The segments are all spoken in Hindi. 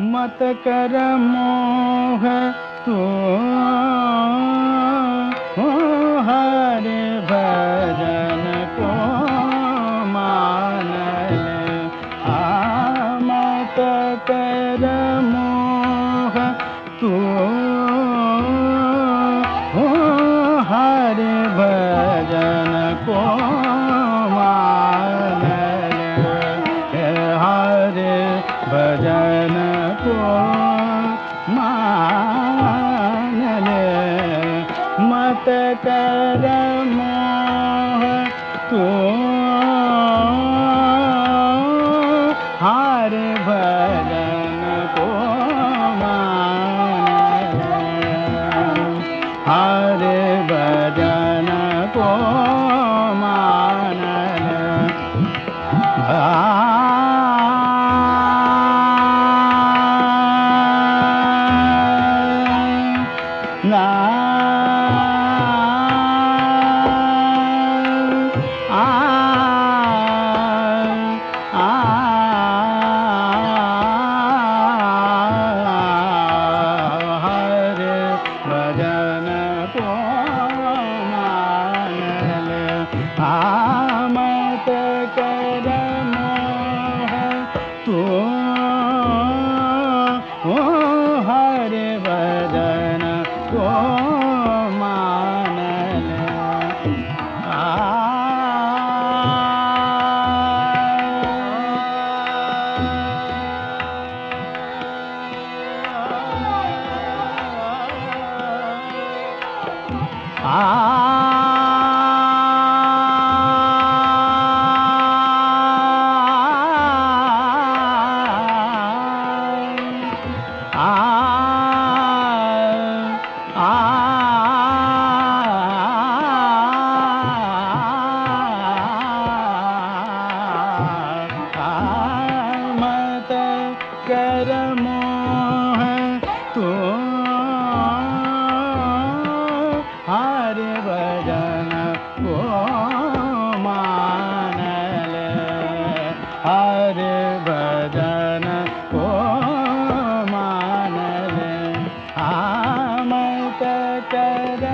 मत कर मोह तू हरि भजन को मान ले। मत कर मोह तू हरि भजन को मान ले। हरि भजन को मान ले। मत कर मोह तू हरि भजन को मान ले। हरि भजन को मान ले। मत कर मोह तू हरि भजन को मान ले। मत कर मोह तू हरि भजन को मान ले। हरि भजन को मान ले। मत कर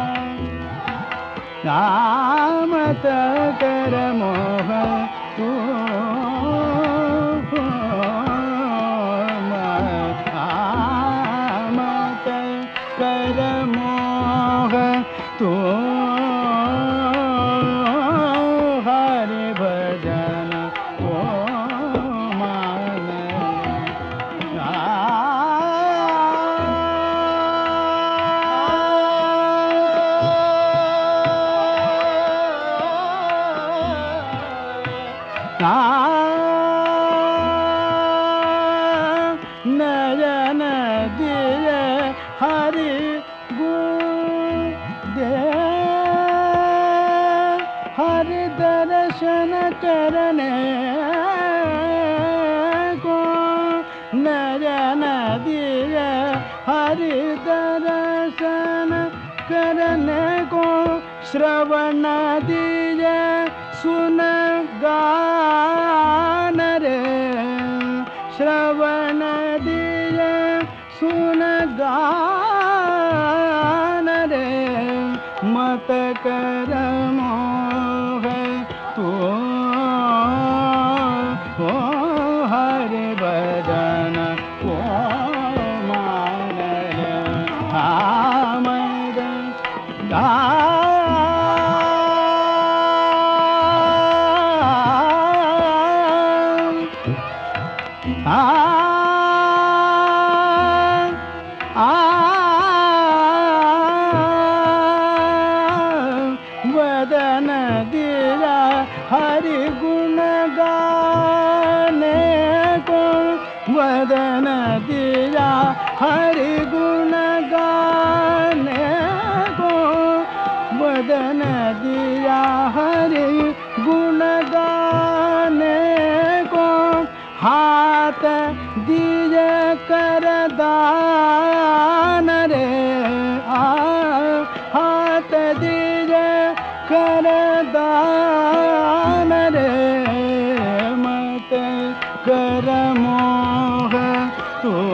मत कर मोह तू मत कर मोह तू हरि भजन को मान ले। नयन दिए हरि गुण दे। हरि दर्शन करने को। नयन दिए हरि दर्शन करने को। श्रवण दिए सुन गान रे। श्रवण दिए सुन गान रे। मत कर मोह तू हरि भजन को मान ले। वदन दिया हरि गुण गाने को। वदन दिया हरि गुण गाने को। वदन दिया हरि गुण गाने को। हाथ दिए कर दान रे। हाथ दिए कर दान रे। मत कर मोह तू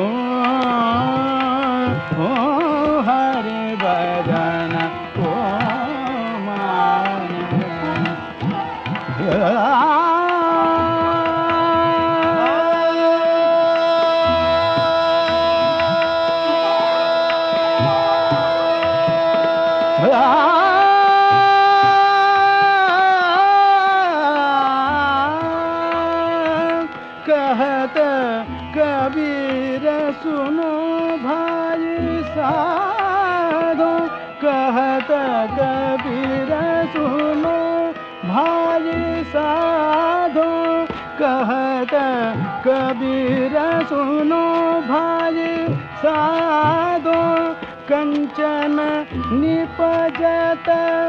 सुनो भाई साधो कहत कबीर सुनो भाई साधो कहत कबीर सुनो भाई साधो कंचन निपजत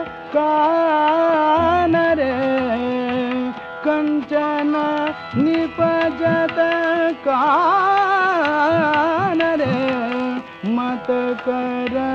कान रे कंचन निपजत कान रे मत कर